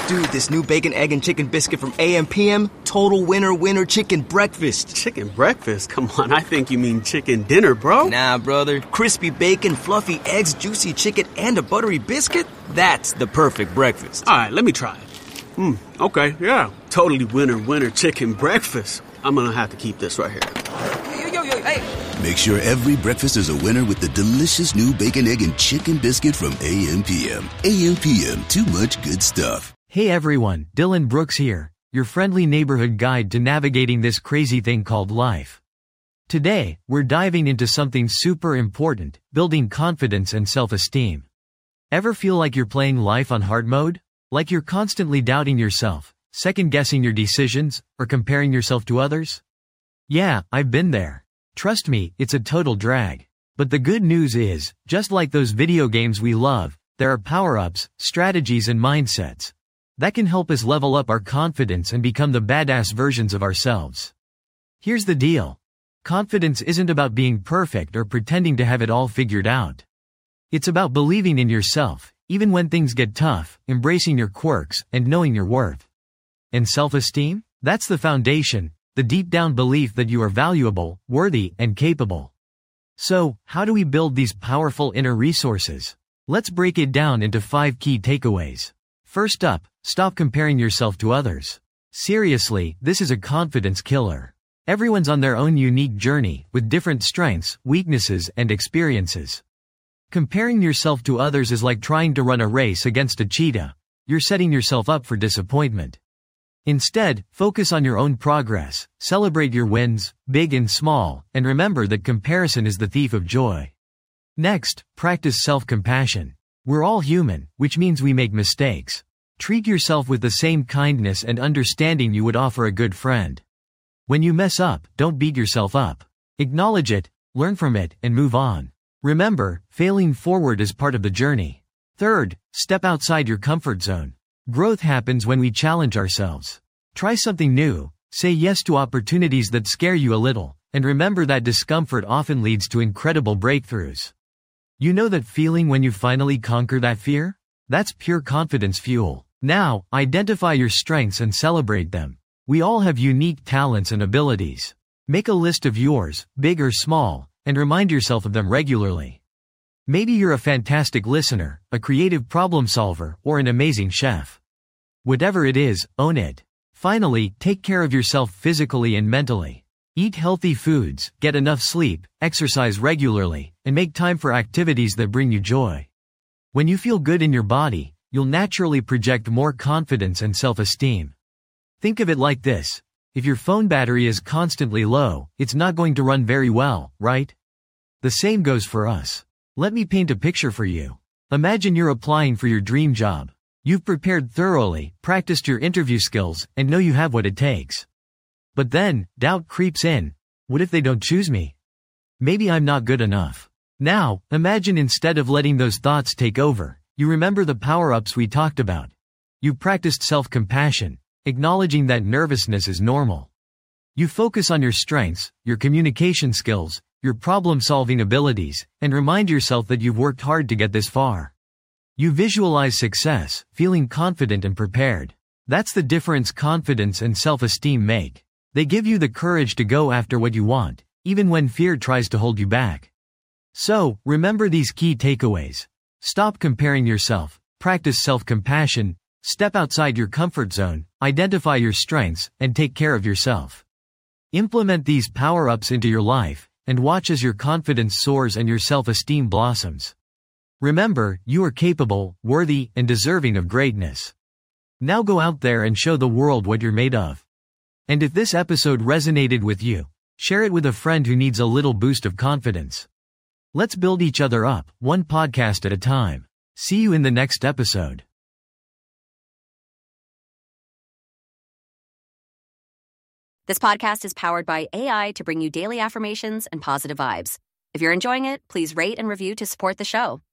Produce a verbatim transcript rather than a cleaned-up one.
Dude, this new bacon, egg, and chicken biscuit from A M P M, total winner winner chicken breakfast. Chicken breakfast? Come on, I think you mean chicken dinner, bro. Nah, brother. Crispy bacon, fluffy eggs, juicy chicken, and a buttery biscuit? That's the perfect breakfast. All right, let me try it. Hmm, okay, yeah. Totally winner winner chicken breakfast. I'm gonna have to keep this right here. Yo, yo, yo, hey. Make sure every breakfast is a winner with the delicious new bacon, egg, and chicken biscuit from A M P M. A M P M, too much good stuff. Hey everyone, Dylan Brooks here, your friendly neighborhood guide to navigating this crazy thing called life. Today, we're diving into something super important, building confidence and self-esteem. Ever feel like you're playing life on hard mode? Like you're constantly doubting yourself, second-guessing your decisions, or comparing yourself to others? Yeah, I've been there. Trust me, it's a total drag. But the good news is, just like those video games we love, there are power-ups, strategies and mindsets that can help us level up our confidence and become the badass versions of ourselves. Here's the deal. Confidence isn't about being perfect or pretending to have it all figured out. It's about believing in yourself, even when things get tough, embracing your quirks, and knowing your worth. And self-esteem? That's the foundation, the deep-down belief that you are valuable, worthy, and capable. So, how do we build these powerful inner resources? Let's break it down into five key takeaways. First up, stop comparing yourself to others. Seriously, this is a confidence killer. Everyone's on their own unique journey, with different strengths, weaknesses, and experiences. Comparing yourself to others is like trying to run a race against a cheetah. You're setting yourself up for disappointment. Instead, focus on your own progress, celebrate your wins, big and small, and remember that comparison is the thief of joy. Next, practice self-compassion. We're all human, which means we make mistakes. Treat yourself with the same kindness and understanding you would offer a good friend. When you mess up, don't beat yourself up. Acknowledge it, learn from it, and move on. Remember, failing forward is part of the journey. Third, step outside your comfort zone. Growth happens when we challenge ourselves. Try something new, say yes to opportunities that scare you a little, and remember that discomfort often leads to incredible breakthroughs. You know that feeling when you finally conquer that fear? That's pure confidence fuel. Now, identify your strengths and celebrate them. We all have unique talents and abilities. Make a list of yours, big or small, and remind yourself of them regularly. Maybe you're a fantastic listener, a creative problem solver, or an amazing chef. Whatever it is, own it. Finally, take care of yourself physically and mentally. Eat healthy foods, get enough sleep, exercise regularly, and make time for activities that bring you joy. When you feel good in your body, you'll naturally project more confidence and self-esteem. Think of it like this. If your phone battery is constantly low, it's not going to run very well, right? The same goes for us. Let me paint a picture for you. Imagine you're applying for your dream job. You've prepared thoroughly, practiced your interview skills, and know you have what it takes. But then, doubt creeps in. What if they don't choose me? Maybe I'm not good enough. Now, imagine instead of letting those thoughts take over, you remember the power-ups we talked about. You practiced self-compassion, acknowledging that nervousness is normal. You focus on your strengths, your communication skills, your problem-solving abilities, and remind yourself that you've worked hard to get this far. You visualize success, feeling confident and prepared. That's the difference confidence and self-esteem make. They give you the courage to go after what you want, even when fear tries to hold you back. So, remember these key takeaways. Stop comparing yourself, practice self-compassion, step outside your comfort zone, identify your strengths, and take care of yourself. Implement these power-ups into your life, and watch as your confidence soars and your self-esteem blossoms. Remember, you are capable, worthy, and deserving of greatness. Now go out there and show the world what you're made of. And if this episode resonated with you, share it with a friend who needs a little boost of confidence. Let's build each other up, one podcast at a time. See you in the next episode. This podcast is powered by A I to bring you daily affirmations and positive vibes. If you're enjoying it, please rate and review to support the show.